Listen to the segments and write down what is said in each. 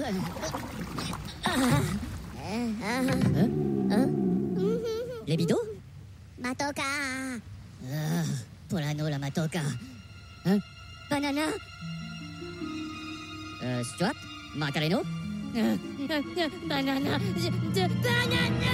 Libido? Matoka. Polano la matoka. Hein? Banana? Stuart? Macareno? Banana. Banana!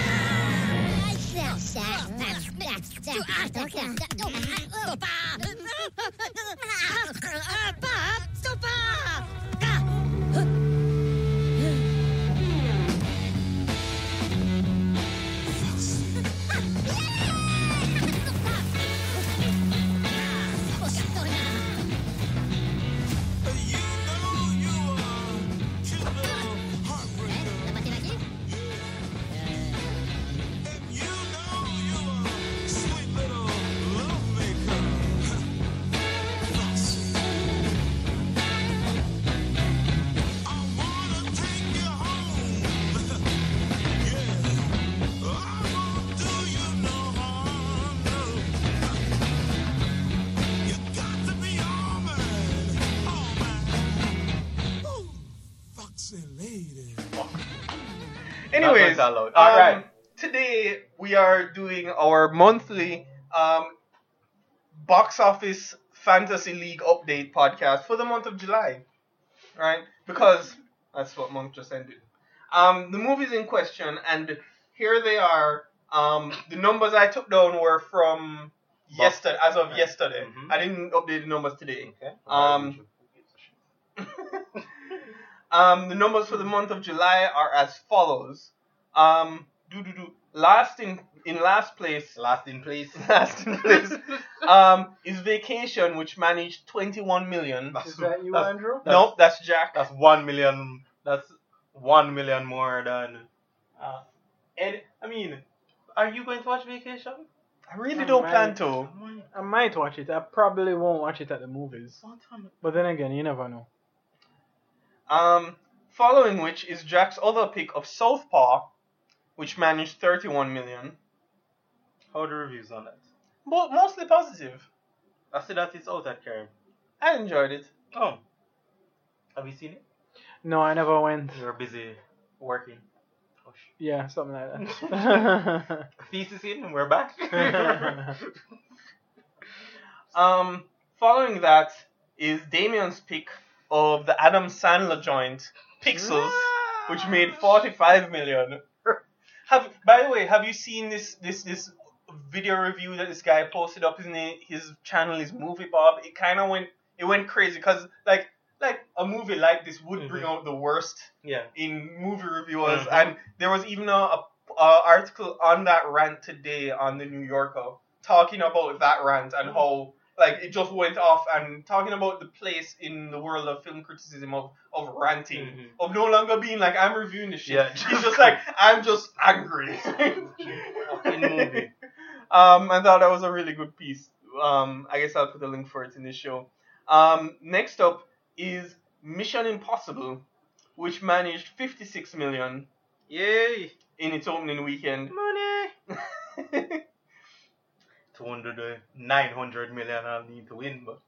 Anyways, all right. Today we are doing our monthly box office fantasy league update podcast for the month of July, right? Because that's what month just ended. The movies in question, and here they are. The numbers I took down were from yesterday, as of yesterday. Mm-hmm. I didn't update the numbers today. Okay. The numbers for the month of July are as follows. Last in place is Vacation, which managed 21 million. Is that you, Andrew? No, that's Jack. That's 1 million. That's 1 million more than. Ed, I mean, are you going to watch Vacation? I really don't plan to. I might watch it. I probably won't watch it at the movies. But then again, you never know. Following which is Jack's other pick of Southpaw, which managed 31 million. How are the reviews on that? But mostly positive. I see that it's out at Karen. I enjoyed it. Oh. Have you seen it? No, I never went. You're busy working. Oh, Yeah, something like that. Thesis in, we're back. Following that is Damien's pick of the Adam Sandler joint, Pixels, which made 45 million. By the way, have you seen this video review that this guy posted up? His channel is Movie Bob. It went crazy because like a movie like this would bring out the worst in movie reviewers, and there was even a article on that rant today on the New Yorker talking about that rant and how it just went off and talking about the place in the world of film criticism of ranting, of no longer being like, I'm reviewing this shit. Yeah. He's just like, I'm just angry. Fucking movie. I thought that was a really good piece. I guess I'll put a link for it in this show. Next up is Mission Impossible, which managed 56 million. Yay! In its opening weekend. Money! 900 million I'll need to win, but...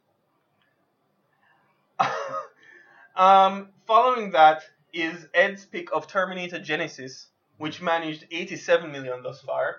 Following that is Ed's pick of Terminator Genesis, which managed 87 million thus far.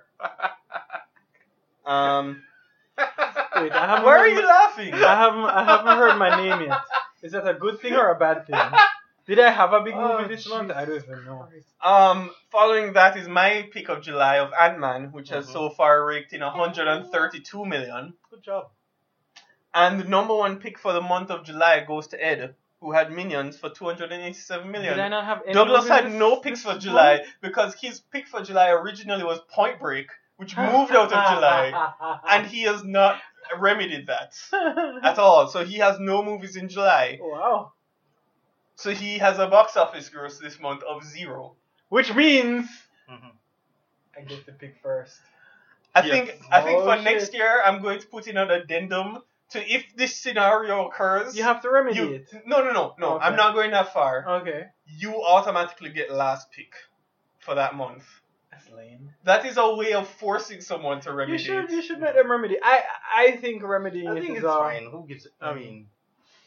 Wait, why are you laughing? I haven't heard my name yet. Is that a good thing or a bad thing? Did I have a big movie this month? I don't even know. Following that is my pick of July of Ant-Man, which has so far raked in 132 million. Good job. And the number one pick for the month of July goes to Ed, who had Minions for 287 million. Did I not have any Douglas had movies no picks for July because his pick for July originally was Point Break, which moved out of July, and he has not remedied that at all. So he has no movies in July. Wow. So he has a box office gross this month of 0. Which means I get to pick first. I think for next year I'm going to put in an addendum to if this scenario occurs. You have to remedy it. No. Okay. I'm not going that far. Okay. You automatically get last pick for that month. That's lame. That is a way of forcing someone to remedy. You should let them remedy. I think remedying I it think is it's fine. Who gives it? I mean,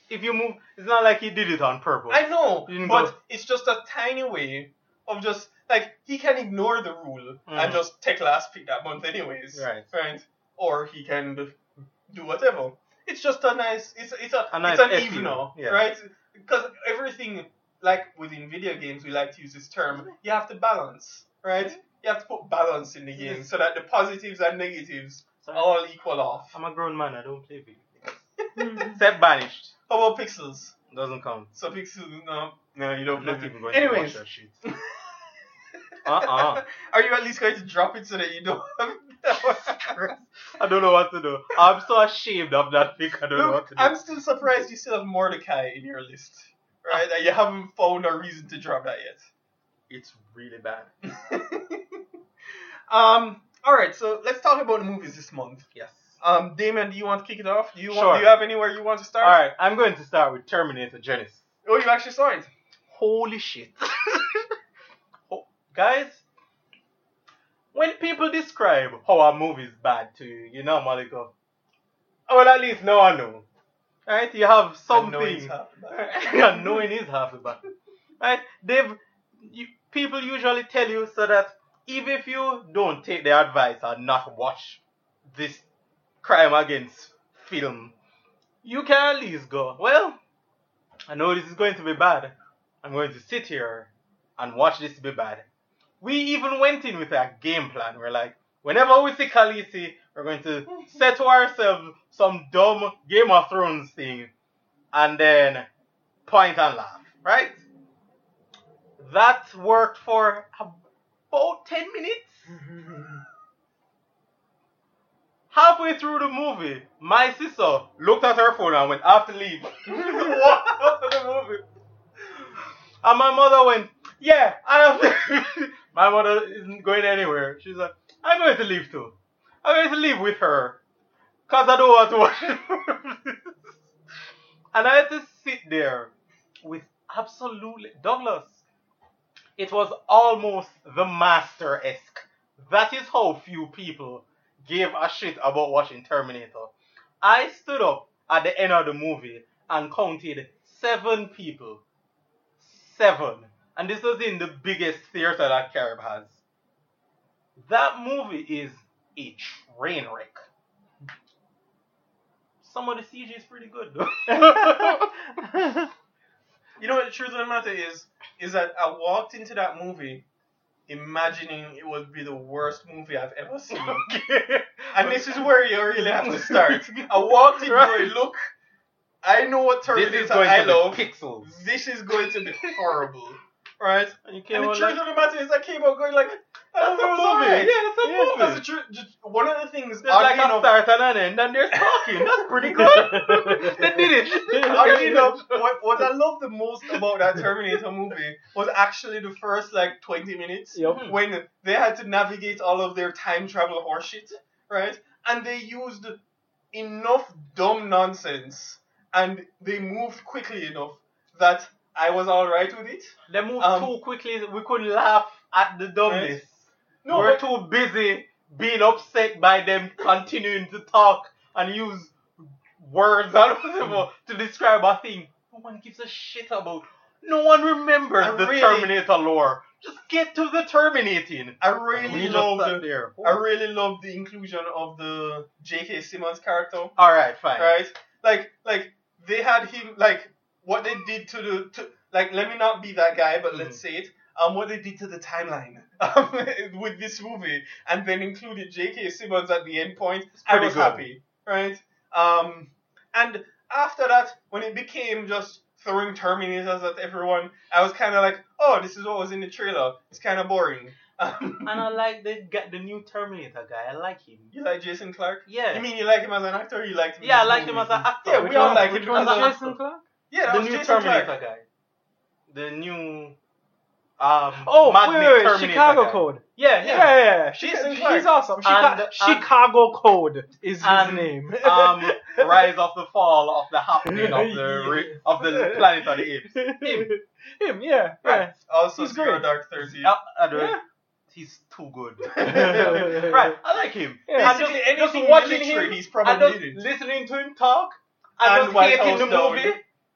if you move, it's not like he did it on purpose. I know, You didn't but go- it's just a tiny way of just like he can ignore the rule and Mhm. just take last pick that month anyways. Right. Right. Or he can do whatever. It's just a nice. It's A nice an FU, evener, yeah. right? Because everything, like within video games, we like to use this term. You have to balance, right? You have to put balance in the game Yes. so that the positives and negatives Sorry. all equal off. I'm a grown man. I don't play video games. Except Banished. How about Pixels? Doesn't count. So Pixels, no, you don't I'm play. not even going Anyways. to watch that shit. Uh-uh. Are you at least going to drop it so that you don't have I don't know what to do. I'm so ashamed of that pick. I don't know what Look, to do. I'm still surprised you still have Mordecai in your list. Right? And you haven't found a reason to drop that It's really bad. yet. Alright, so let's talk about the movies this month. Yes. Damon, do you want to kick it off? Do you Sure. have anywhere you want to start? Alright, I'm going to start with Terminator Genesis. Oh, you actually saw it. Holy shit. Oh, guys, when people describe how a movie is bad to you, you normally go, oh, well, at least now I know. Right? You have And knowing something. it's half the battle. And knowing is half the battle. Right? People usually tell you so that even if you don't take their advice and not watch this crime against film, you can at least go, well, I know this is going to be bad. I'm going to sit here and watch this be bad. We even went in with a game plan. We're like, whenever we see Khaleesi, we're going to set to ourselves some dumb Game of Thrones thing and then point and laugh, right? That worked for about 10 minutes. Halfway through the movie, my sister looked at her phone and went, I have to leave. Walked out of the movie. And my mother went, yeah, I have to. My mother isn't going anywhere. She's like, I'm going to leave too. I'm going to leave with her. Because I don't want to watch it. And I had to sit there with absolutely... Douglas, it was almost the Master-esque. That is how few people gave a shit about watching Terminator. I stood up at the end of the movie and counted 7 people. 7. And this was in the biggest theater that Carib has. That movie is a train wreck. Some of the CG is pretty good though. You know what the truth of the matter is that I walked into that movie imagining it would be the worst movie I've ever seen. Okay. And this is where you really have to start. I walked in going, look, I know what This Terminator is going I to love. be pixels. This is going to be horrible. Right? And you And came the out truth like, of the matter is I came out going like, that's a movie. alright. Yeah, that's a movie. That's the truth. Just one of the things, There's like oddly a enough, start and an end, and they're talking. That's pretty good. They did it. oddly enough, what I love the most about that Terminator movie was actually the first like 20 minutes Yep. when they had to navigate all of their time travel horseshit, right? And they used enough dumb nonsense and they moved quickly enough that I was alright with it. They moved Um, too quickly. We couldn't laugh at the dumbness. No, We're but- too busy being upset by them continuing to talk and use words and whatever to describe a thing no one gives a shit about. No one remembers I the really- Terminator lore. Just get to the terminating. I We really just loved sat there. I really loved the inclusion of the J.K. Simmons character. Alright, fine. Right? Like they had him like what they did to like let me not be that guy, but let's say it. What they did to the timeline with this movie, and then included J.K. Simmons at the end point. I pretty was good. happy, right? And after that, when it became just throwing Terminators at everyone, I was kind of like, oh, this is what was in the trailer. It's kind of boring. And I like the new Terminator guy. I like him. You like Jason Clarke? Yeah. You mean you like him as an actor? Or you liked him? Yeah, I in like the him as movies? an actor. Yeah, we all like Which him one's as an Jason actor. Clarke? Yeah, that The was new Jason Terminator Clarke. guy. The new Oh, Magnet wait, Terminator Chicago guy. Code. Yeah, Yeah. Jason He's Clarke. awesome. And- Chicago Code is his and, name. Rise of the Fall of the happening of the Planet of the Apes. Him, yeah. Right. Also, He's Zero great. Dark 30. Yeah. He's too good. Right, I like him. Yeah. And Basically, just anything watching military, him, he's and probably just did it. listening to him talk, And and just White hating House the Down. movie.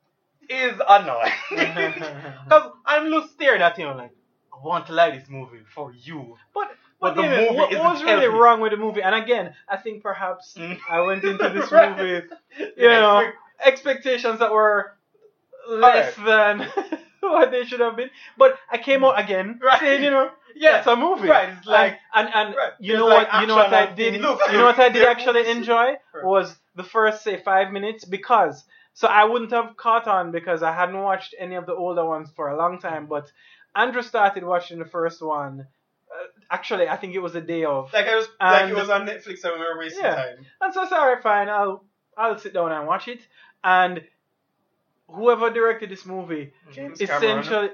is annoying. Because I'm just staring at him like, I want to like this movie for you. But the David, movie what isn't was really healthy. wrong with the movie? And again, I think perhaps Mm. I went into this Right. movie, you know, expectations that were less than what they should have been. But I came out again Right. saying, you know, Yeah. it's a movie. Right, it's like- and Right. you There's know like what you know what action I and did things. you know what I did They're actually movies. enjoy Right. was the first say 5 minutes, because so I wouldn't have caught on because I hadn't watched any of the older ones for a long time, but Andrew started watching the first one. Actually, I think it was the day of. Like it And- was on Netflix and we were wasting Yeah. time. And so I said, alright, fine, I'll sit down and watch it. And whoever directed this movie, James essentially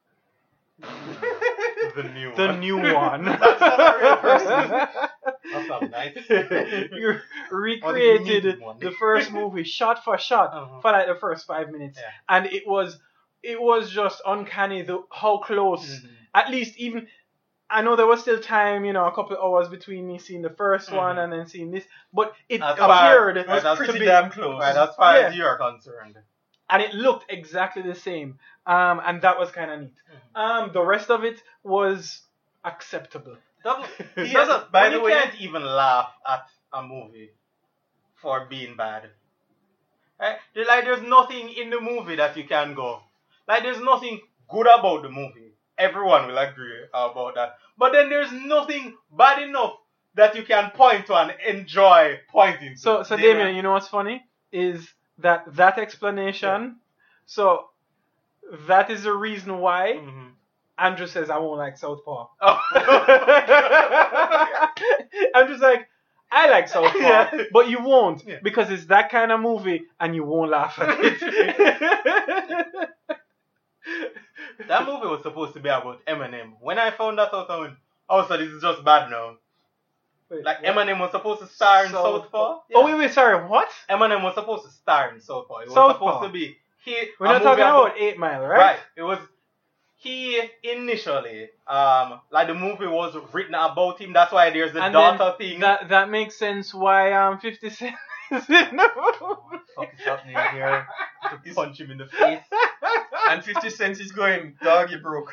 The new the one. new one. That's not a real person. That's not nice. You recreated needed one. the first movie shot for shot Uh-huh. for like the first 5 minutes, Yeah. and it was just uncanny how close. Mhm. At least even I know there was still time, you know, a couple of hours between me seeing the first one and then seeing this, but it As appeared It was That's pretty to be, damn close. Right, as far Yeah. as you're concerned. and it looked exactly the same, and that was kind of neat. The rest of it was acceptable. Yeah, by the you way- can't even laugh at a movie for being bad. Right? There's nothing in the movie that you can go. Like, there's nothing good about the movie. Everyone will agree about that. But then there's nothing bad enough that you can point to and enjoy pointing to. So They Damien, were- you know what's funny is that explanation. So that is the reason why Mhm. Andrew says I won't like Southpaw. Oh. I'm just like, I like Southpaw, Yeah. but you won't Yeah. because it's that kind of movie and you won't laugh at it. That movie was supposed to be about Eminem. When I found that out, I went, oh, so this is just bad now. Wait, Like, what? Eminem was supposed to star in Southpaw. Yeah. Oh wait, sorry, what? Eminem was supposed to star in Southpaw. It was Southpaw. supposed to be We're not talking about 8 Mile, right? Right. It was he initially. Like the movie was written about him. That's why there's the And daughter then thing. that makes sense why 50 Cent is in the movie. Fuck is happening here? To punch him in the face. And 50 Cent is going, dog, you broke.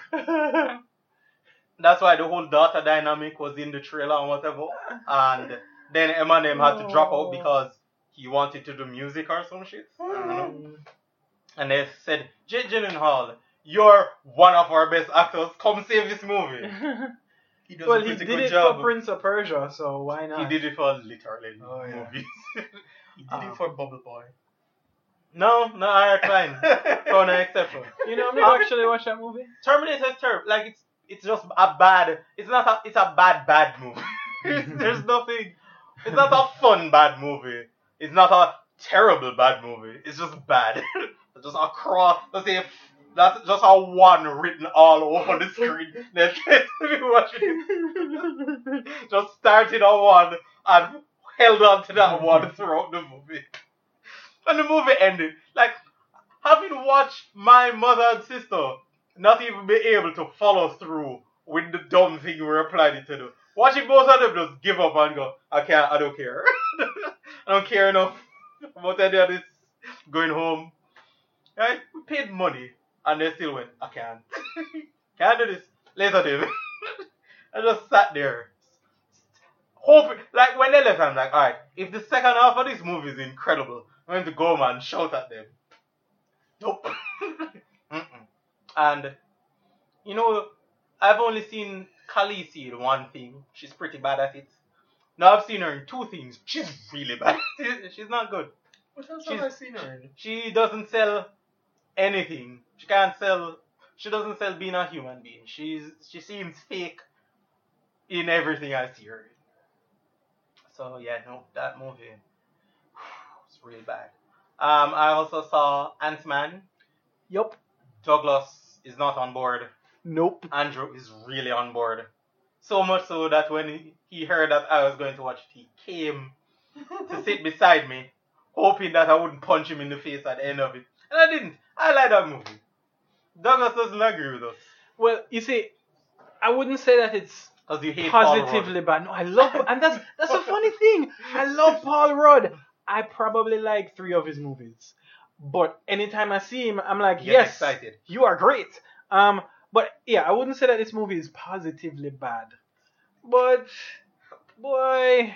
That's why the whole daughter dynamic was in the trailer and whatever. And then Eminem had to drop out because he wanted to do music or some shit. I don't know. And they said, Jake Gyllenhaal, you're one of our best actors. Come save this movie. He does Well, a he pretty did good it job. for Prince of Persia, so why not? He did it for literally Oh, yeah. movies. He did it for Bubble Boy. No, alright, fine. For an exception. You know, me actually watch that movie. Terminator is terrible. Like it's just a bad. It's a bad movie. There's nothing. It's not a fun bad movie. It's not a terrible bad movie. It's just bad. It's just across. Let's say that's just a one written all over the screen. Let's me watch it. Just started on one and held on to that one throughout the movie. And the movie ended. Like, having watched my mother and sister not even be able to follow through with the dumb thing we were planning to do. Watching both of them just give up and go, I don't care. I don't care enough about any of this. Going home. Right? We paid money and they still went, I can't. Can't do this. Later then. I just sat there. Hoping, like when they left, I'm like, alright, if the second half of this movie is incredible, I'm going to go man and shout at them. Nope. Mm-mm. And, you know, I've only seen Khaleesi in one thing. She's pretty bad at it. Now I've seen her in two things. She's really bad. She's not good. What else have I seen her in? She doesn't sell anything. She doesn't sell being a human being. She seems fake in everything I see her in. So yeah, no, that movie was really bad. I also saw Ant-Man. Yup. Douglas is not on board. Nope. Andrew is really on board. So much so that when he heard that I was going to watch it, he came to sit beside me, hoping that I wouldn't punch him in the face at the end of it. And I didn't. I like that movie. Douglas doesn't agree with us. Well, you see, I wouldn't say that it's Because you hate Paul Rudd. positively bad. No, I love, and that's a funny thing. I love Paul Rudd. I probably like 3 of his movies, but anytime I see him, I'm like, Get yes, excited. you are great. But yeah, I wouldn't say that this movie is positively bad. But boy,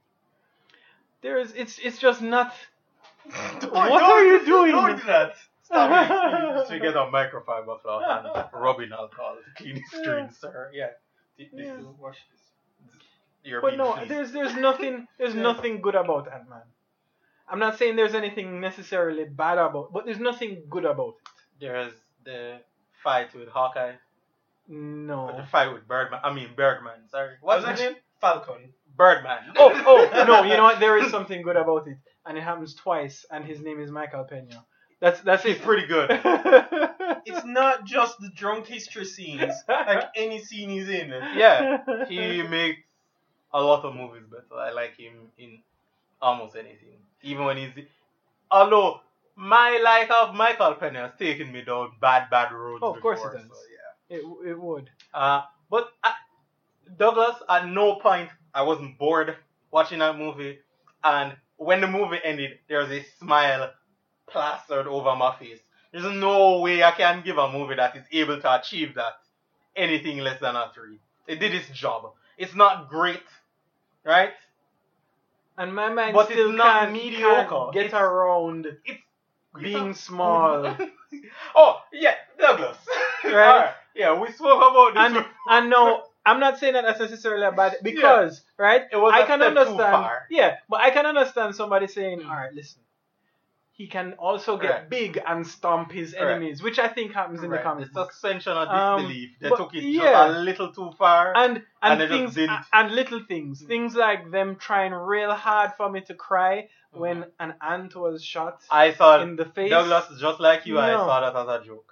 it's just not. What are you doing? Don't do that. Stop it. You get a microfiber cloth and rubbing alcohol to clean his strings, sir. Yeah. Yeah. Watch this. You're But being no, fleeced. there's nothing nothing good about Ant-Man. I'm not saying there's anything necessarily bad about, but there's nothing good about it. There's the fight with Hawkeye. The No. fight with Birdman. I mean Bergman. Sorry. What's What's his his name? name? Falcon. Birdman. Oh no, you know what? There is something good about it, and it happens twice, and his name is Michael Pena. That's He's it. pretty good. It's not just the drunk history scenes. Like any scene he's in. Yeah. He makes a lot of movies better. I like him in almost anything. Even when he's... Although, my like of Michael Pena has taken me down bad roads Oh, of course before, it does. so yeah. It would. But Douglas, at no point I wasn't bored watching that movie, and when the movie ended, there's a smile plastered over my face. There's no way I can give a movie that is able to achieve that anything less than a 3. It did its job. It's not great, right? And my mind But still it's not can't mediocre. get It's- around It's being small. Oh yeah, Douglas. Right? Alright. Yeah, we spoke about this. And no, I'm not saying that that's necessarily a bad because right. It was I a can step too understand. far. Yeah, but I can understand somebody saying, "All right, listen." He can also get Right. big and stomp his Right. enemies, which I think happens in the Right, comics. the suspension of Um, disbelief. They but took it yeah. just a little too far. And And they just things didn't. and little things like them trying real hard for me to cry when an ant was shot I saw in the face. Douglas, just like you, I No. saw that as a joke.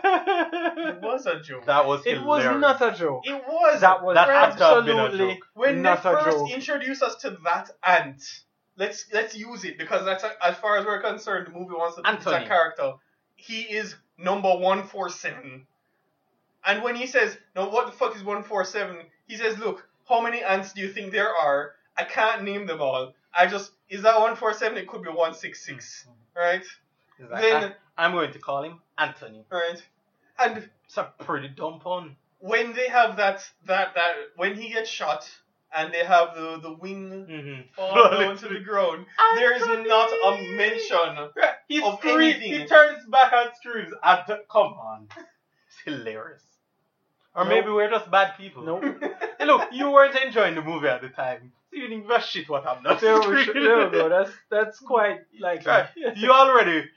It was a joke. That was It was hilarious. not a joke. It was. That was That had to have been a absolutely joke. When not they a first joke. introduced us to that ant, let's use it because that's as far as we're concerned, the movie wants to put Anthony. that character. He is number 147, and when he says, "No, what the fuck is 147?" He says, "Look, how many ants do you think there are? I can't name them all. Is that 147? It could be 166, right? He's like, Then- I'm going to call him Anthony. Right, and." It's a pretty dumb pun. When they have that when he gets shot and they have the wing Mm-hmm. fall down to the ground, there is not a mention. He of screams, anything. he turns back and screams. Come on. It's hilarious. Or Nope. maybe we're just bad people. Nope. Hey, look, you weren't enjoying the movie at the time. So you think that's shit what I'm not There we go. That's quite like Right. You already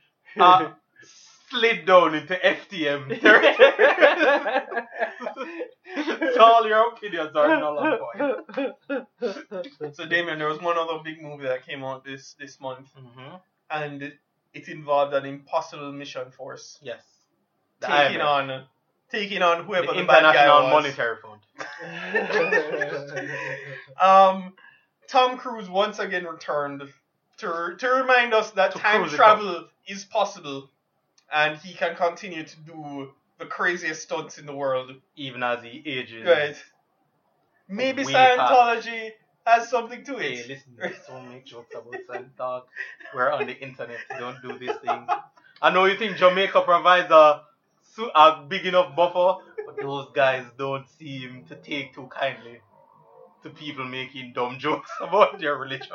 slid down into FTM territory. So all your opinions are null and void. So Damien, there was one other big movie that came out this month, Mm-hmm. and it involved an impossible mission force Yes. taking IMF. on whoever the the bad guy International was. Monetary Fund. Tom Cruise once again returned to remind us that To time cruise it travel is possible, and he can continue to do the craziest stunts in the world. Even as he ages. Right? Maybe Way Scientology has something to Hey, it. listen, don't make jokes about Science, dog. We're on the internet. Don't do this thing. I know you think Jamaica provides a big enough buffer, but those guys don't seem to take too kindly to people making dumb jokes about their religion.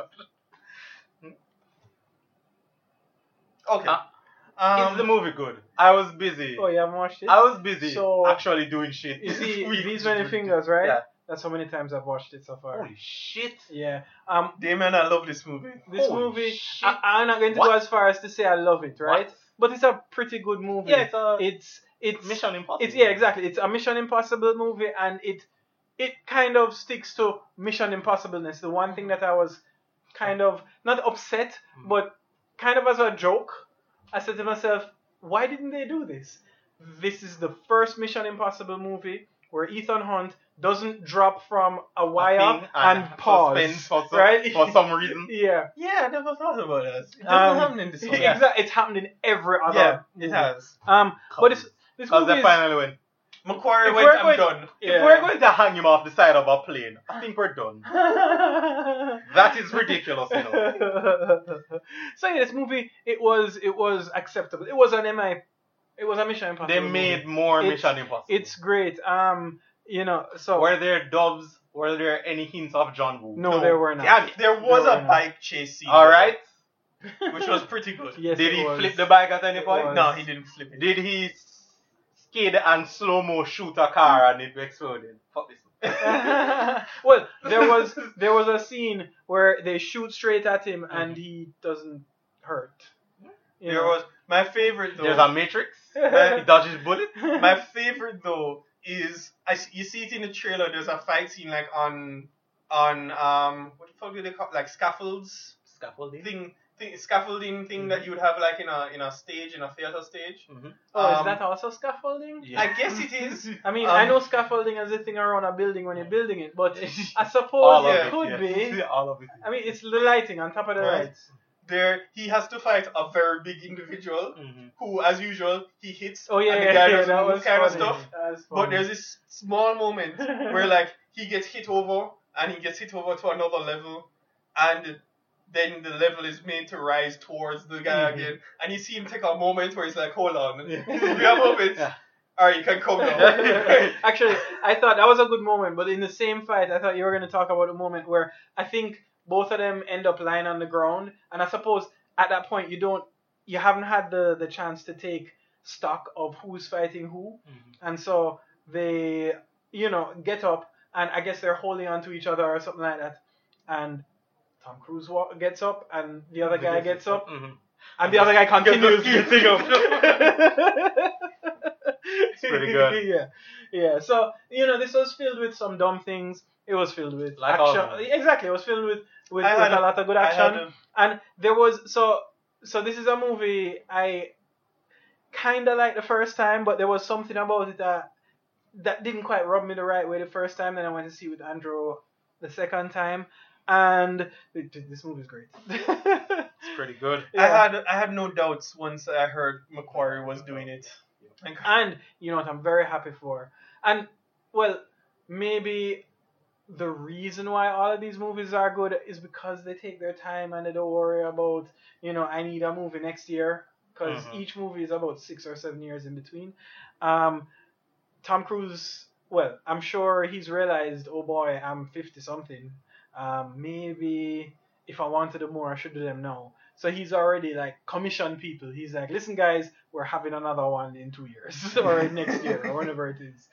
Okay. Is the movie good? I was busy. Oh, you haven't watched it? I was busy So- actually doing shit. You see, this week. these many fingers, right? Yeah. That's how many times I've watched it so far. Holy shit. Yeah. Damien, I love this movie. This Holy movie, shit. I'm not going to What? go as far as to say I love it, right? What? But it's a pretty good movie. Yeah, it's a it's Mission Impossible. It's yeah, exactly. It's a Mission Impossible movie, and it kind of sticks to Mission Impossibleness. The one thing that I was kind of not upset, but kind of as a joke, I said to myself, why didn't they do this? This is the first Mission Impossible movie where Ethan Hunt doesn't drop from a wire thing and pause, suspense for some, right? for some reason. Yeah. Yeah, I never thought about that. It doesn't happen in this one. Exactly. It's happened in every other. Yeah, movie. it has. But this Because movie they is, finally went, Macquarie If went, we're I'm going- done. If we're going to hang him off the side of a plane, I think we're done. That is ridiculous, you know. So yeah, this movie it was acceptable. It was a Mission Impossible. They movie. made more It's- Mission Impossible. It's great. So Were there doves? Were there any hints of John Woo? no, there were not. Damn it. There was There a were not. bike chase scene. All right. Which was pretty good. Yes, Did it he was. flip the bike at any It point? was. No, he didn't flip it. Did he skid and slow-mo shoot a car and it exploded? Fuck this. Well, there was a scene where they shoot straight at him and he doesn't hurt. You There know? was my favorite though. There's a Matrix. My- He dodges bullet. My favorite though is you see it in the trailer. There's a fight scene like on what the fuck do they call like scaffolds Scaffolding. scaffolding thing that you would have like in a stage in a theater stage. Oh, is um, that also scaffolding? Yeah. I guess it is. I mean, Um, I know scaffolding as a thing around a building when you're building it, but I All suppose of it it, could yeah. be. All of it. I mean, it's the lighting on top of the Right. lights. There he has to fight a very big individual who, as usual, he hits Oh yeah, and yeah, the guy yeah, doesn't that move was kind of funny. stuff. That was But funny. there's this small moment where like he gets hit over and he gets hit over to another level and then the level is made to rise towards the guy again and you see him take a moment where he's like, hold on. Yeah. Give me a moment. Yeah. Alright, you can come now. Actually, I thought that was a good moment, but in the same fight, I thought you were going to talk about a moment where I think both of them end up lying on the ground, and I suppose at that point you haven't had the chance to take stock of who's fighting who, and so they get up, and I guess they're holding on to each other or something like that, and Tom Cruise gets up, and the other guy gets up, and the other guy continues getting up. It's pretty good. Yeah. So this was filled with some dumb things. It was filled with Like all action. of them. Exactly, it was filled with I had a lot of good I action. had a- And there was so this is a movie I kind of liked the first time, but there was something about it that didn't quite rub me the right way the first time. Then I went to see it with Andrew the second time, and this movie is great. It's pretty good. Yeah. I had no doubts once I heard Macquarie was doing it. Like, And you know what I'm very happy for. And well, maybe the reason why all of these movies are good is because they take their time and they don't worry about, I need a movie next year, because each movie is about 6 or 7 years in between. Tom Cruise, well, I'm sure he's realized, oh boy, I'm 50 something. Maybe if I wanted them more, I should do them now. So he's already like commissioned people. He's like, listen guys, we're having another one in 2 years or next year or whenever it is.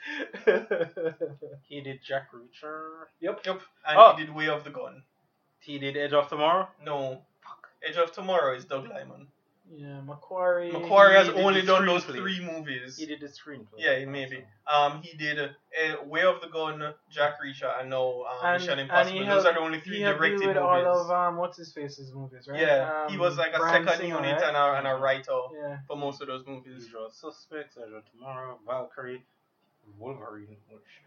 He did Jack Reacher. Yep. And Oh. he did Way of the Gun. He did Edge of Tomorrow. No. Edge of Tomorrow is Doug Liman. Yeah, Macquarie. Macquarie has He did only the done those screenplay. 3 movies. He did the screenplay. Yeah, maybe. He did Way of the Gun, Jack Reacher, and no Mission and Impossible. he Those helped- are the only 3 He helped directed deal with movies. all of what's his face's movies, right? Yeah, he was like a Bryan second Singer, unit right? and a writer Yeah. for most of those movies. Usual Suspects, Edge of Tomorrow, Valkyrie, Wolverine. Oh shit.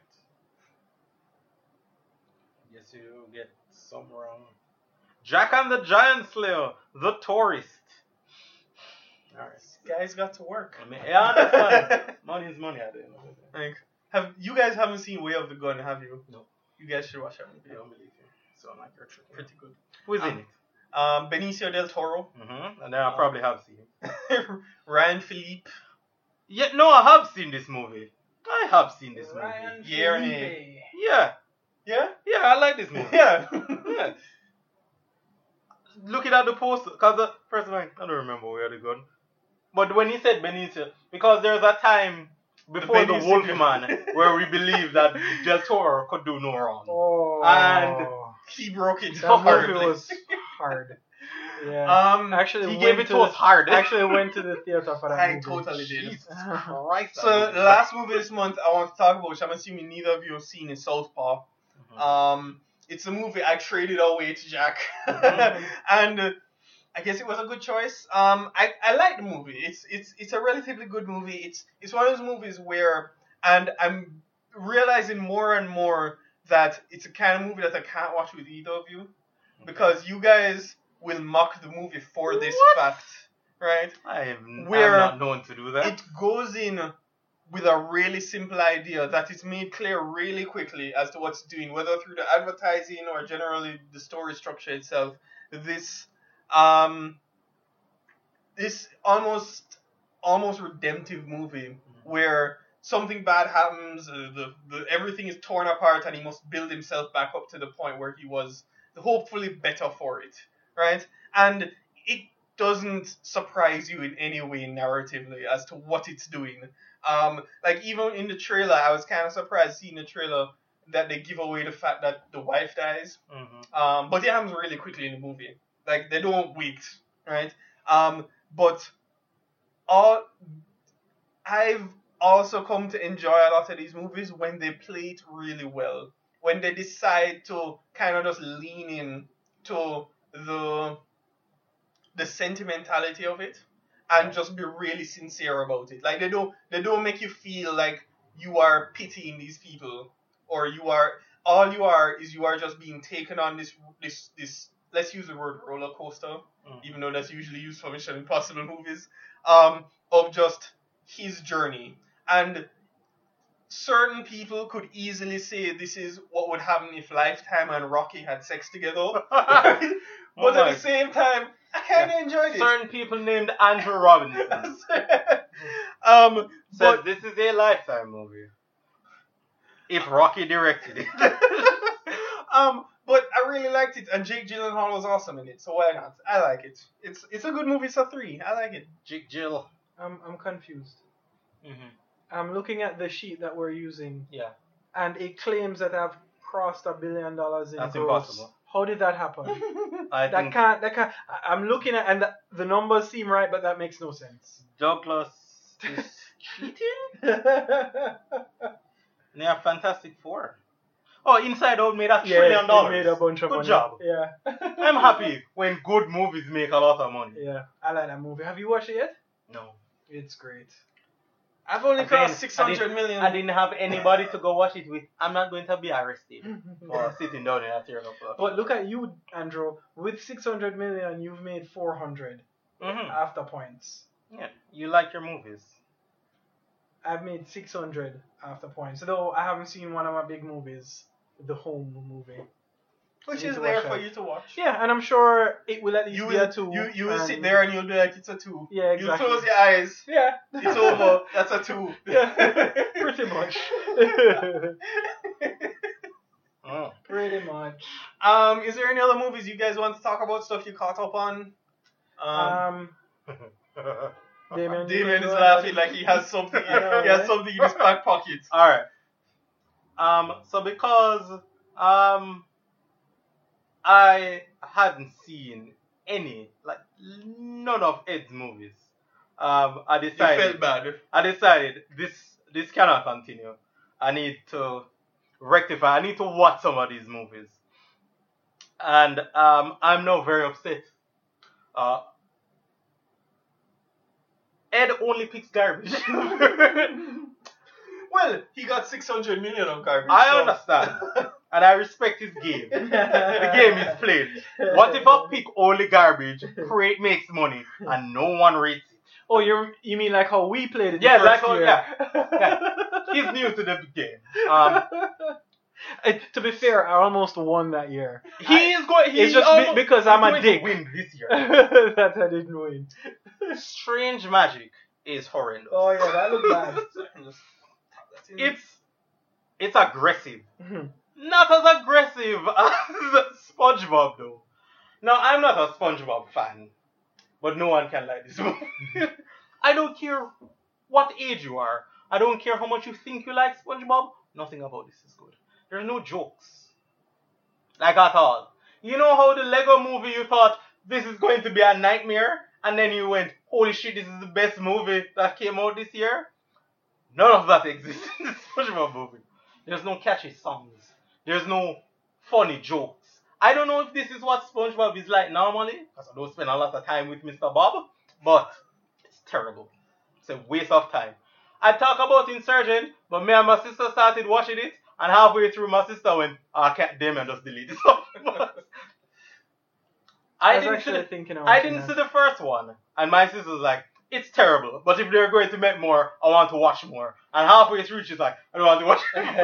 Guess you get some wrong. Jack and the Giant Slayer, The Tourist. Alright. Guys got to work. I mean, yeah, I understand. Money is money at the end of the day. Like, you guys haven't seen Way of the Gun, have you? No. You guys should watch that I movie. don't believe you. So like you're tripping. Pretty good. Who's in it? Benicio del Toro, And then I probably have seen it. Ryan Philippe. Yeah, no, I have seen this movie. I have seen this Ryan movie. Yeah or Felipe. nay? Yeah, Yeah? yeah, I like this movie. Yeah. Yeah. Looking at the poster, because first of all, I don't remember where they gone. But when he said Benicio, because there's a time before the Benicio- Wolfman where we believe that Del Toro could do no wrong. Oh. And He broke it that movie horribly. was hard. Yeah. Actually, he went gave it to to us hard. Actually went to the theater for that I movie. totally did. Jesus Christ. So the last movie this month I want to talk about, which I'm assuming neither of you have seen, is Southpaw. It's a movie I traded away to Jack, and I guess it was a good choice. I like the movie. It's a relatively good movie. It's one of those movies where, and I'm realizing more and more that it's a kind of movie that I can't watch with either of you, because you guys will mock the movie for this What? fact, right? I'm Where not known to do that. It goes in with a really simple idea that is made clear really quickly as to what's doing, whether through the advertising or generally the story structure itself. This this almost redemptive movie where something bad happens, the everything is torn apart, and he must build himself back up to the point where he was hopefully better for it, right? And it doesn't surprise you in any way narratively as to what it's doing. Like even in the trailer, I was kind of surprised seeing the trailer that they give away the fact that the wife dies. But it happens really quickly in the movie. Like they don't wait, right? But I've also come to enjoy a lot of these movies when they play it really well. When they decide to kind of just lean in to the sentimentality of it and just be really sincere about it. Like they don't make you feel like you are pitying these people, or you are just being taken on this let's use the word roller coaster, even though that's usually used for Mission Impossible movies, of just his journey. And certain people could easily say this is what would happen if Lifetime and Rocky had sex together. But at the same time, I kind of enjoyed it. Certain people named Andrew Robinson says this is a Lifetime movie. If Rocky directed it. But I really liked it, and Jake Gyllenhaal was awesome in it, so why not? I like it. It's a good movie. It's a 3. I like it. Jake Jill. I'm confused. I'm looking at the sheet that we're using. Yeah. And it claims that I've crossed $1 billion in That's gross. impossible. How did that happen? I That think can't. I'm looking at, and the numbers seem right, but that makes no sense. Douglas is cheating? They have Fantastic Four. Oh, Inside Out made $1 trillion. It made a bunch of Good money. job. Yeah. I'm happy when good movies make a lot of money. Yeah, I like that movie. Have you watched it yet? No. It's great. I've only Again, crossed 600 million. I didn't have anybody to go watch it with. I'm not going to be arrested for sitting down in a theater. But look at you, Andrew. With 600 million, you've made 400 after points. Yeah, you like your movies. I've made 600 after points. Though I haven't seen one of my big movies, the Home movie. Which You is need to there watch for that. you to watch. Yeah, and I'm sure it will at least You be a will, 2. you will sit there and you'll be like, it's a 2. Yeah, exactly. You close your eyes. Yeah. It's over. That's a 2. Yeah, pretty much. Oh. Pretty much. Is there any other movies you guys want to talk about? Stuff you caught up on? Damien, Damien is laughing like he has something. He has something in his back pocket. All right. So because I hadn't seen none of Ed's movies. I You decided felt bad. this cannot continue. I need to rectify. I need to watch some of these movies. And I'm now very upset. Ed only picks garbage. Well, he got 600 million of garbage. I understand. And I respect his game. The game is played. What if I pick only garbage, Crate makes money, and no one rates it? Oh, you mean like how we played it? Yeah, the like first how, year. yeah. He's new to the game. To be fair, I almost won that year. It's just because I'm a dick. Win this year. That I didn't win. Strange Magic is horrendous. Oh yeah, that looked bad. It's aggressive. Not as aggressive as SpongeBob though. Now I'm not a SpongeBob fan, but no one can like this movie. I don't care what age you are. I don't care how much you think you like SpongeBob. Nothing about this is good. There's no jokes. Like at all. You know how the Lego movie you thought this is going to be a nightmare, and then you went, holy shit, this is the best movie that came out this year? None of that exists in the SpongeBob movie. There's no catchy songs. There's no funny jokes. I don't know if this is what SpongeBob is like normally, because I don't spend a lot of time with Mr. Bob, but it's terrible. It's a waste of time. I talk about Insurgent, but me and my sister started watching it, and halfway through my sister went, I can't damn and just delete it. I didn't see the first one, and my sister was like, it's terrible. But if they're going to make more, I want to watch more. And halfway through, she's like, I don't want to watch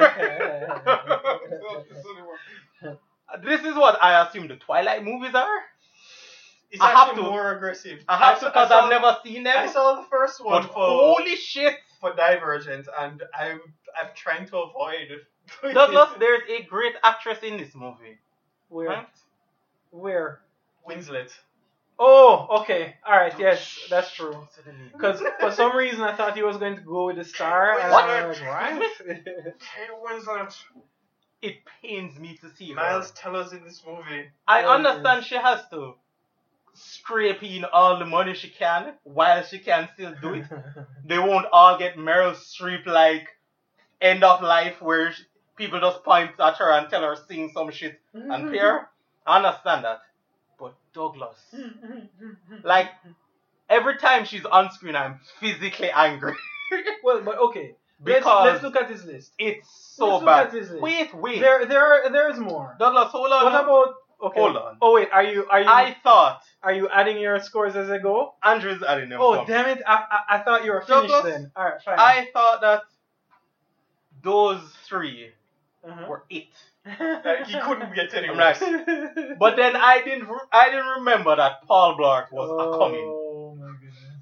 more. This is what I assume the Twilight movies are. It's I have actually to- more aggressive. I have to because I've never seen them. I saw the first one But for holy shit. Divergent, and I'm trying to avoid it. Douglas, there's a great actress in this movie. Where? Right? Where? Winslet. Oh, okay. All right. Yes, that's true. Because for some reason I thought he was going to go with the star. And What? I was like, what? Kate Winslet. It pains me to see her. Miles Teller's in this movie. I Oh, understand she has to scrape in all the money she can while she can still do it. They won't all get Meryl Streep like end of life where people just point at her and tell her sing some shit and pay her. I understand that. But Douglas, like every time she's on screen, I'm physically angry Well, but okay. because Let's look at his list. it's so Let's look bad. at this list. Wait. There's more. Douglas, hold on. What about? Okay. Hold on. Oh wait, are you I thought are you adding your scores as I go? Andrew's adding them. Oh for me. damn it! I thought you were finished Douglas, then. All right, fine. I thought that those three Uh-huh. were it. He couldn't get any I'm worse. But then I didn't remember that Paul Blart was a coming. Oh my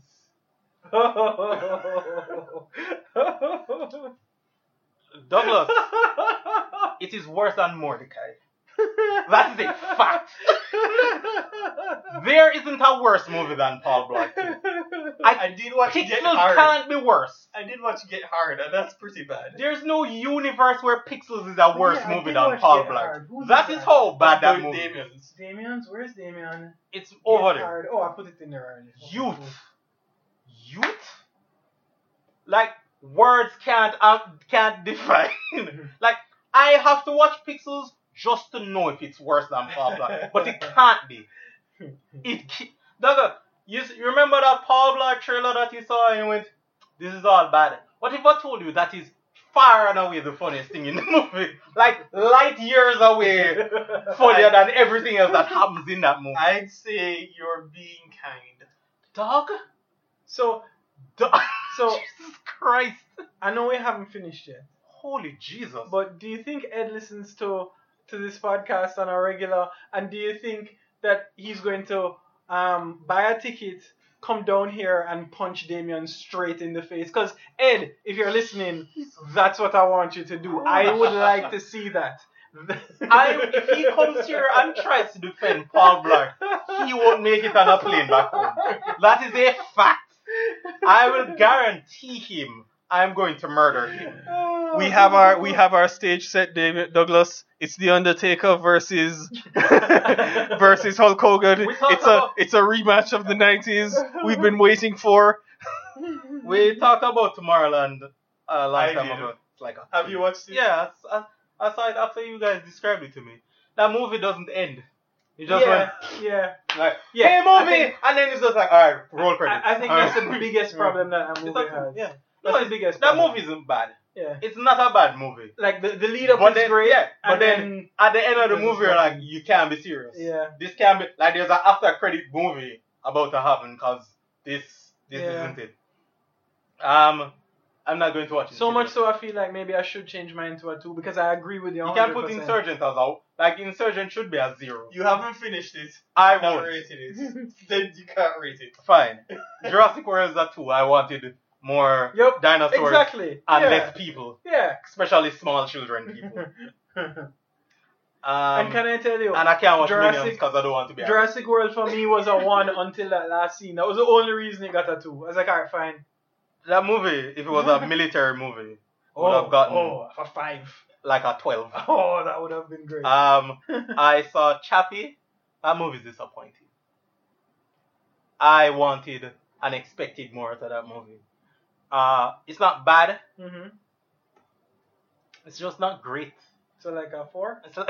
goodness. Douglas, it is worse than Mordecai. That is a fact. There isn't a worse movie than Paul Blart 2. I did watch Get Pixels Hard. can't be worse. I did watch Get Hard, and that's pretty bad. There's no universe where Pixels is a worse Yeah, I movie did than watch Paul Get Blart. Hard. Who's That that? is how bad that With movie is. Damien's. Damien's? Where's Damien? It's over Get there. Hard. Oh, I put it in there already. Okay, cool. Youth? Like words can't define. Like I have to watch Pixels just to know if it's worse than Paul Blart, but it can't be. Douglas, you remember that Paul Blart trailer that you saw and you went, "This is all bad." What if I told you that is far and away the funniest thing in the movie? Like light years away, funnier than everything else that happens in that movie. I'd say you're being kind. Dog. So So Jesus Christ. I know we haven't finished yet, Holy Jesus. but do you think Ed listens to this podcast on a regular? And do you think that he's going to buy a ticket, come down here, and punch Damien straight in the face? Because Ed, if you're listening, that's what I want you to do. I would like to see that. If he comes here and tries to defend Paul Blart, he won't make it on a plane back home. That is a fact. I will guarantee him I'm going to murder him. We have our stage set, David Douglas. It's The Undertaker versus versus Hulk Hogan. It's a rematch of the 90s we've been waiting for. We talked about Tomorrowland last I time did. ago. It's like Have you watched it? Yeah, I saw it after you guys described it to me. That movie doesn't end. It just went yeah. like, Yeah, hey I movie, think- and then it's just like, all right, roll credits. I think that's the biggest problem that a movie has. Yeah, That's the biggest that problem. movie isn't bad. Yeah. It's not a bad movie. Like the lead up But is then, great. yeah, but and then at the end of the This is movie, you're like, fucking- you can't be serious. Yeah. This can't be like there's an after credit movie about to happen because this Yeah. isn't it. I'm not going to watch it. So much so I feel like maybe I should change mine to a 2 because I agree with you. You can't put 100%. Insurgent as a Insurgent should be a 0. You haven't finished it. I You can't won't. rate it. Then you can't rate it. Fine. Jurassic World is a 2. I wanted more Yup, dinosaurs Exactly. and yeah. less people, Yeah. especially small children people. And can I tell you, and I can't watch Jurassic- Minions because I don't want to be. Jurassic World for me was a 1 until that last scene. That was the only reason it got a 2. I was like, alright, fine. That movie, if it was a military movie, would have gotten for 5. like a 12. Oh, that would have been great. I saw Chappie. That movie's disappointing. I wanted and expected more out of that movie. It's not bad. hmm It's just not great. So like a 4? It's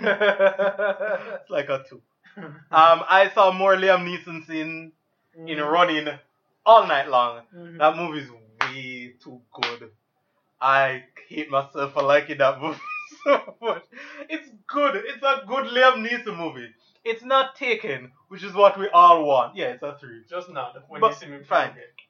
like a 2. I saw more Liam Neeson in Running all night long. Mhm. That movie's way too good. I hate myself for liking that movie so much. It's good. It's a good Liam Neeson movie. It's not Taken, which is what we all want. Yeah, it's a 3. Just not when But you see me fine. play it.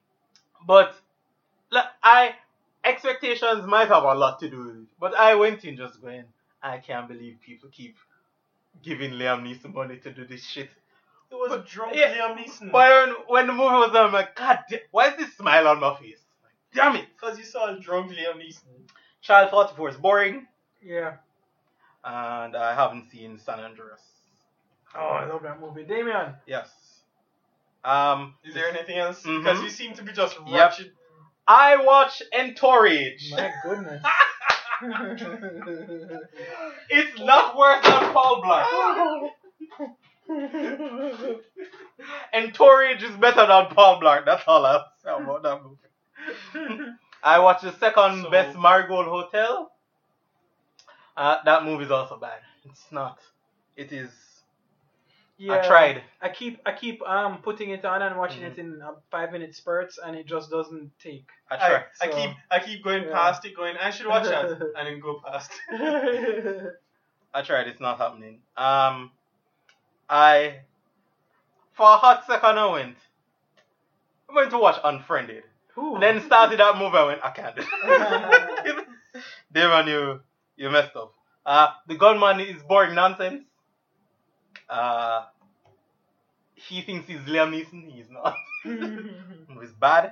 But expectations might have a lot to do with it. But I went in just going, I can't believe people keep giving Liam Neeson money to do this shit. It was a drunk Yeah. Liam Neeson. But when the movie was done, I'm like, God damn, why is this smile on my face? Like, damn it. Because you saw a drunk Liam Neeson. Child 44 is boring. Yeah. And I haven't seen San Andreas. Oh, I love that movie. Damien. Yes. Is there anything else? Mhm. Because you seem to be just Yep. rushing. I watch Entourage. My goodness. It's not worse than Paul Blart. Entourage is better than Paul Blart. That's all I'll say about that movie. I watched the second So- best Marigold Hotel. That movie is also bad. It's not. It is. Yeah. I tried. I keep putting it on and watching it in 5-minute spurts, and it just doesn't take. I tried. I keep going Yeah. past it, going, I should watch that, and then go past. I tried. It's not happening. I for a hot second I went to watch Unfriended. Ooh. And then started that movie. I went, I can't do it. Damon, you messed up. The gunman is boring nonsense. He thinks he's Liam Neeson. He's not. It's bad.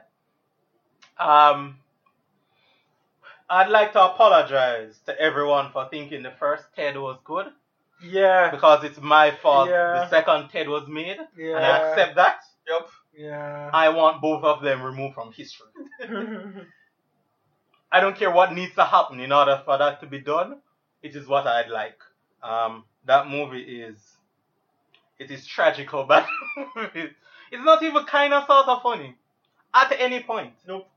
I'd like to apologize to everyone for thinking the first Ted was good. Yeah. Because it's my fault Yeah. the second Ted was made. Yeah. And I accept that. Yup. Yeah. I want both of them removed from history. I don't care what needs to happen in order for that to be done. It is what I'd like. That movie is tragical, but it's not even kind of sort of funny at any point. Nope.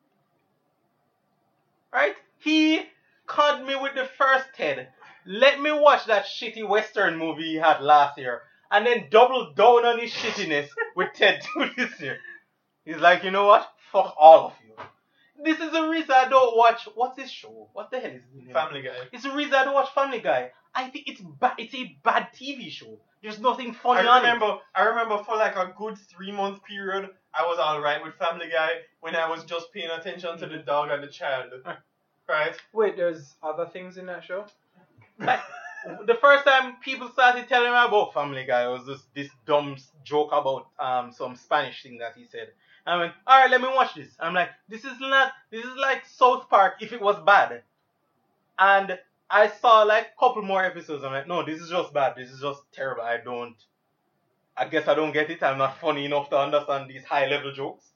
Right? He conned me with the first Ted. Let me watch that shitty Western movie he had last year, and then double down on his shittiness with Ted 2 this year. He's like, you know what? Fuck all of you. This is the reason I don't watch. What's this show? What the hell is it? Family Guy. It's the reason I don't watch Family Guy. I think it's it's a bad TV show. There's nothing funny on it. I remember for like a good 3-month period, I was alright with Family Guy when I was just paying attention to the dog and the child. Right? Wait, there's other things in that show? Like, the first time people started telling me about Family Guy was just this dumb joke about some Spanish thing that he said. I went, alright, let me watch this. I'm like, this is like South Park if it was bad. And I saw like a couple more episodes. I'm like, no, this is just bad. This is just terrible. I guess I don't get it. I'm not funny enough to understand these high level jokes.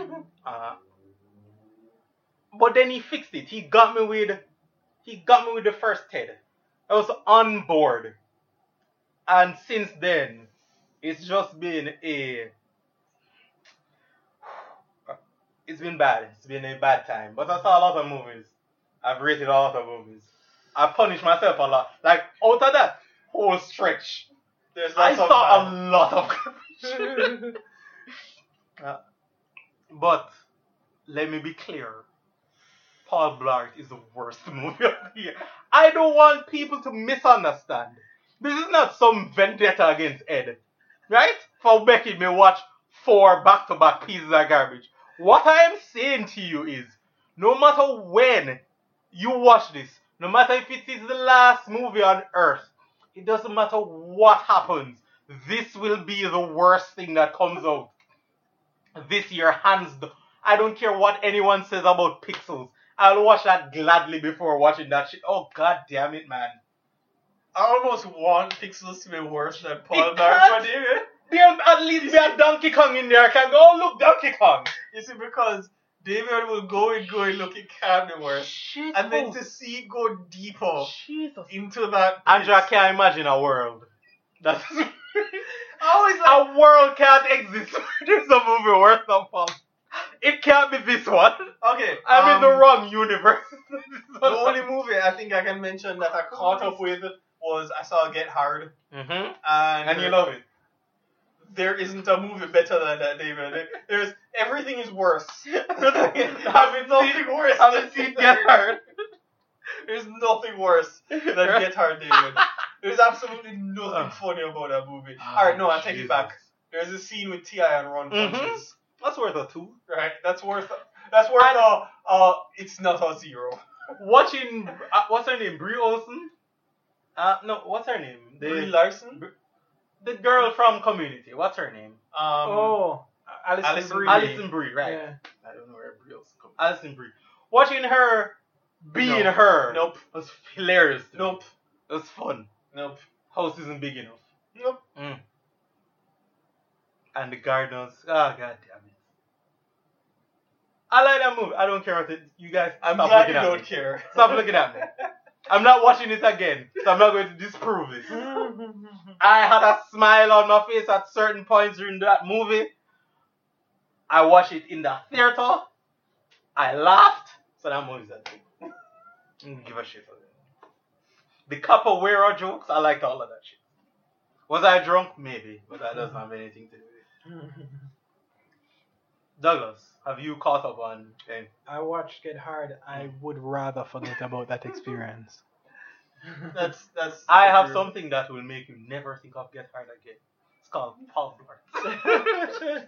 But then he fixed it. He got me with the first Ted. I was on board. And since then, it's just been it's been bad. It's been a bad time. But I saw a lot of movies. I've rated a lot of movies. I punished myself a lot. Like, out of that whole stretch, There's I lots of saw bad. a lot of But, let me be clear. Paul Blart is the worst movie of the year. I don't want people to misunderstand. This is not some vendetta against Ed. Right? For making me watch 4 back-to-back pieces of garbage. What I am saying to you is, no matter when you watch this, no matter if it is the last movie on earth, it doesn't matter what happens, this will be the worst thing that comes out this year, hands down. I don't care what anyone says about Pixels. I'll watch that gladly before watching that shit. Oh, god damn it, man. I almost want Pixels to be worse than Paul It Blart can't. for David. There'll at least be a Donkey Kong in there. I can go, oh, look, Donkey Kong. You see, because David will go and look, it can't be worse. Shit. And then to see it go deeper Jesus. into that. Andrew, I can't imagine a world. That's Always like, a world can't exist. There's a movie worse than Paul. It can't be this one. okay. I'm in the wrong universe. The only movie I think I can mention that I caught up with was I saw Get Hard. Mm-hmm. And you love it. There isn't a movie better than that, David. There's everything is worse. I've nothing worse. Haven't seen Get Hard. There's nothing worse than Get Hard, David. There's absolutely nothing funny about that movie. Alright, no, I take it back. There's a scene with T.I. and Ron Funches. That's worth a 2. Right? That's worth it's not a 0. Watching, what's her name? Brie Olsen? No, what's her name? Brie Larson? The girl from Community. What's her name? Alison Alison Brie. Brie. Alison Brie, right? Yeah. I don't know where Brie Olsen comes. Alison Brie. Watching her being her. Nope. Was hilarious. To me. Nope. It was fun. Nope. House isn't big enough. Nope. And the gardeners. Oh, god damn it. I like that movie. I don't care what it. You guys I'm stop glad looking you at don't me. care. Stop looking at me. I'm not watching it again, so I'm not going to disprove it. I had a smile on my face at certain points during that movie. I watched it in the theater. I laughed. So that movie's a thing. I don't give a shit for it. The capoeira jokes, I liked all of that shit. Was I drunk? Maybe, but that doesn't have anything to do with it. Douglas, have you caught up on anything? I watched Get Hard. I would rather forget about that experience. That's I have something that will make you never think of Get Hard again. It's called Paul Blart.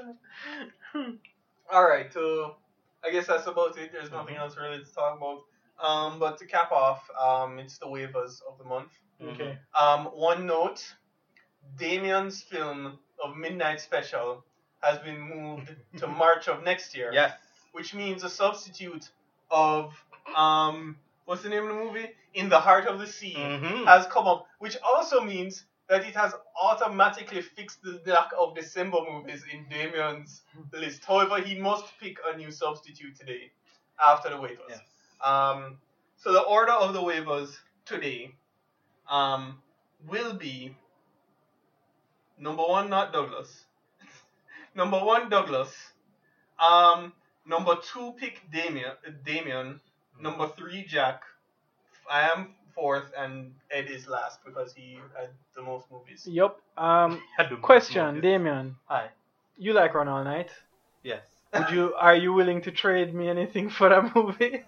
Alright, so I guess that's about it. There's nothing else really to talk about. But to cap off, it's the waivers of the month. Okay. One note, Damien's film of Midnight Special has been moved to March of next year. Yes. Which means a substitute of what's the name of the movie? In the Heart of the Sea has come up, which also means that it has automatically fixed the lack of December movies in Damien's list. However, he must pick a new substitute today after the waivers. Yes. So the order of the waivers today will be number 1, not Douglas. Number 1, Douglas. Number 2, pick Damien. Number 3, Jack. I am 4th, and Ed is last because he had the most movies. Yup. Had the Question, movies. Damien. Hi. You like Run All Night? Yes. Are you willing to trade me anything for that movie?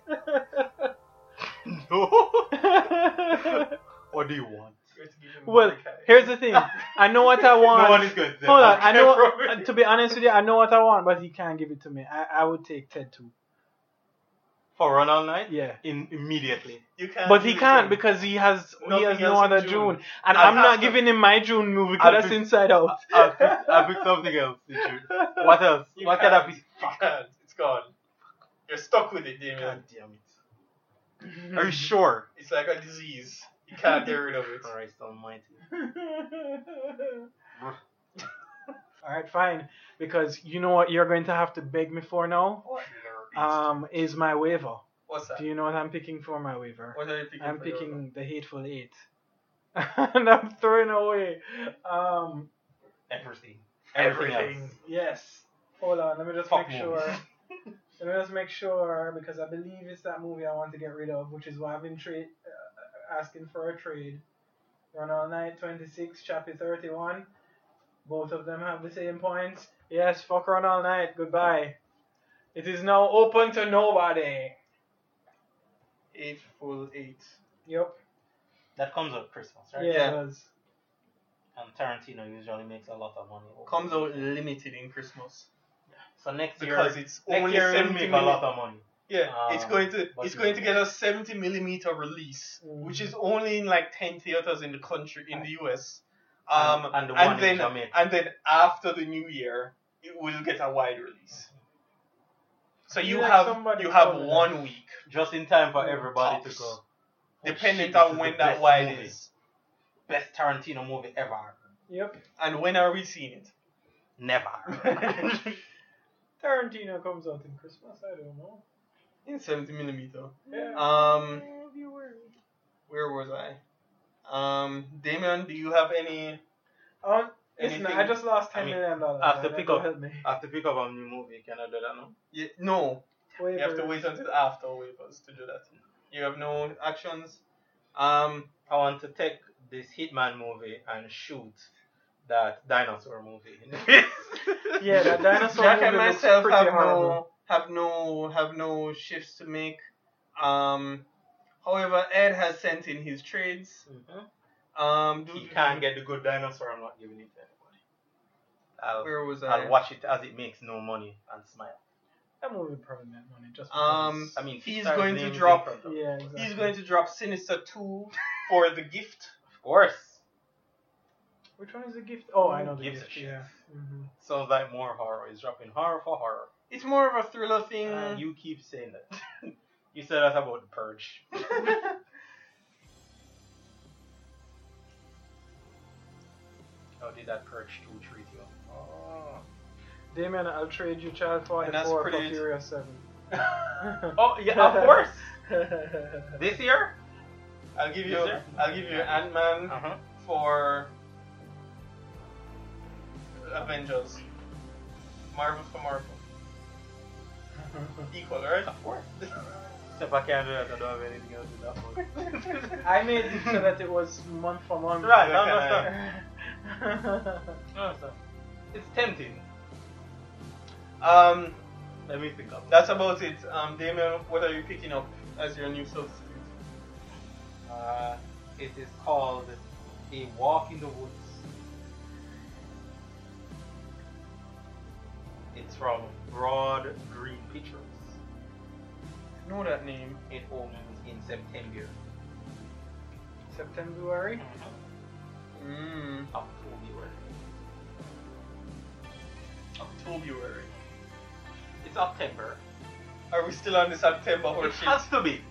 No. What do you want? Well, here's the thing. I know what I want. No one is going to say Hold on. that. I know. To be honest with you, I know what I want, but he can't give it to me. I would take Ted 2. For Run All Night? Yeah. Immediately. You can't. But he can't because he has Nothing no else in other June. June. And I'll I'm have not to- giving him my June movie I'll because that's pick- Inside Out. I'll pick something else. What else? You What can I can't. pick? You can't. It's gone. You're stuck with it, God Damien. damn it. Are you sure? It's like a disease. You can't get rid of it. Christ almighty. Alright, fine. Because you know what you're going to have to beg me for now? Is my waiver. What's that? Do you know what I'm picking for my waiver? What are you picking? I'm for your- picking The Hateful Eight. And I'm throwing away. Everything. Everything. Else. Yes. Hold on, let me just Fuck make movies. sure. Let me just make sure because I believe it's that movie I want to get rid of, which is why I've been asking for a trade. Run All Night 26, Chapter 31. Both of them have the same points. Yes, fuck Run All Night. Goodbye. It is now open to nobody. Hateful Eight. Yep. That comes with Christmas, right? Yeah, Yeah. it does. And Tarantino usually makes a lot of money. Comes out limited in Christmas So next year, because it's next only year will 70 make a million. lot of money. Yeah, it's going but to you- get a 70mm release, which is only in like 10 theaters in the country in the US. And the one in then Jamaica. and then after the new year, it will get a wide release. So You you like have somebody 1 week, Just in time for everybody Tops. to go. depending shit, this on is when the that best wide movie. is. Best Tarantino movie ever. Yep. And when are we seeing it? Never. Tarantino comes out in Christmas. I don't know. In 70mm. Yeah. Where was I? Damien, do you have any? Listen, Anything- I just lost I $10 mean, million. I have to man. pick Don't up- help me. I have to pick up a new movie. Can I do that now? No, Wait, you have to wait until after waivers to do that. You have no actions. I want to take this Hitman movie and shoot that dinosaur movie. Yeah, that dinosaur Jack movie and looks myself pretty horrible. have no shifts to make. However, Ed has sent in his trades. He Do can't get the good dinosaur. I'm not giving it to Where was I? I'll watch it as it makes no money and smile. That movie probably made money just Um, because. I mean, He's Pixar's going to name is drop- in front of it. Yeah, exactly. He's going to drop Sinister 2 for The Gift. Of course. Which one is the gift? Oh, I know the Gives a gift. shit. Yeah. Mm-hmm. Sounds like more horror. He's dropping horror for horror. It's more of a thriller thing. You keep saying that. You said that about The Purge. How did that Purge 2 treat you? Oh. Damien, I'll trade you Child And that's 44 for pretty- Furious 7. Oh yeah, of course. This year? I'll give you Is there? Ant-Man Uh-huh. for Avengers. Marvel for Marvel. Equal, right? Of course. Except I can't do that. I don't have anything else to do that for. I made it so that it was month for month. Right, I Okay. understand. I understand. It's tempting. Let me think of it. That's about it. Damien, what are you picking up as your new substitute? It is called A Walk in the Woods. It's from Broad Green Pictures. I know that name. It opens in September. September. October. October. It's September. Are we still on this September It horseshit? has to be.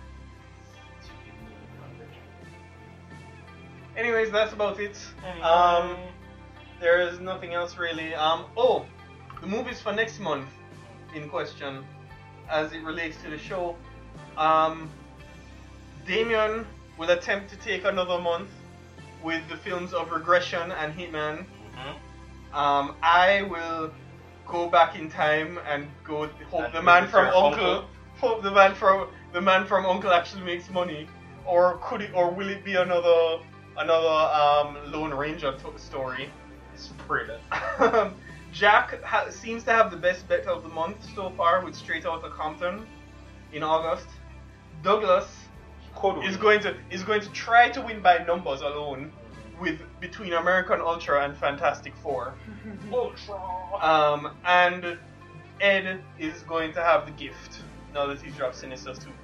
Anyways, that's about it. There is nothing else really. The movies for next month in question, as it relates to the show. Damien will attempt to take another month with the films of Regression and Hitman. I will go back in time and go hope And the man visit from your Uncle. uncle. Hope the man from Uncle actually makes money, or will it be another Lone Ranger story? Spread it. Jack seems to have the best bet of the month so far with Straight Outta Compton in August. Douglas is going to try to win by numbers alone with between American Ultra and Fantastic Four. And Ed is going to have The Gift now that he's dropped Sinister 2.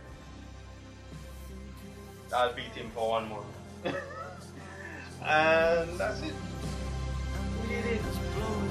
I'll beat him for one more. And that's it. We did it.